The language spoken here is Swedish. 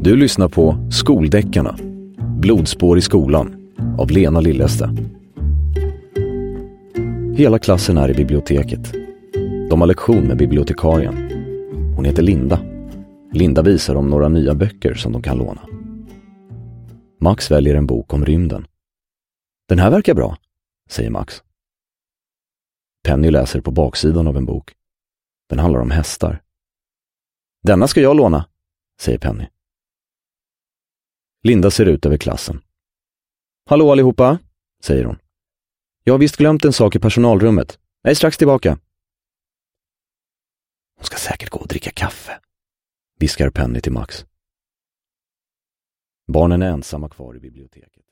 Du lyssnar på Skoldeckarna. Blodspår i skolan av Lena Lilleste. Hela klassen är i biblioteket. De har lektion med bibliotekarien. Hon heter Linda. Linda visar dem några nya böcker som de kan låna. Max väljer en bok om rymden. Den här verkar bra, säger Max. Penny läser på baksidan av en bok. Den handlar om hästar. Denna ska jag låna, säger Penny. Linda ser ut över klassen. Hallå allihopa, säger hon. Jag har visst glömt en sak i personalrummet. Jag är strax tillbaka. Hon ska säkert gå och dricka kaffe, viskar Penny till Max. Barnen är ensamma kvar i biblioteket.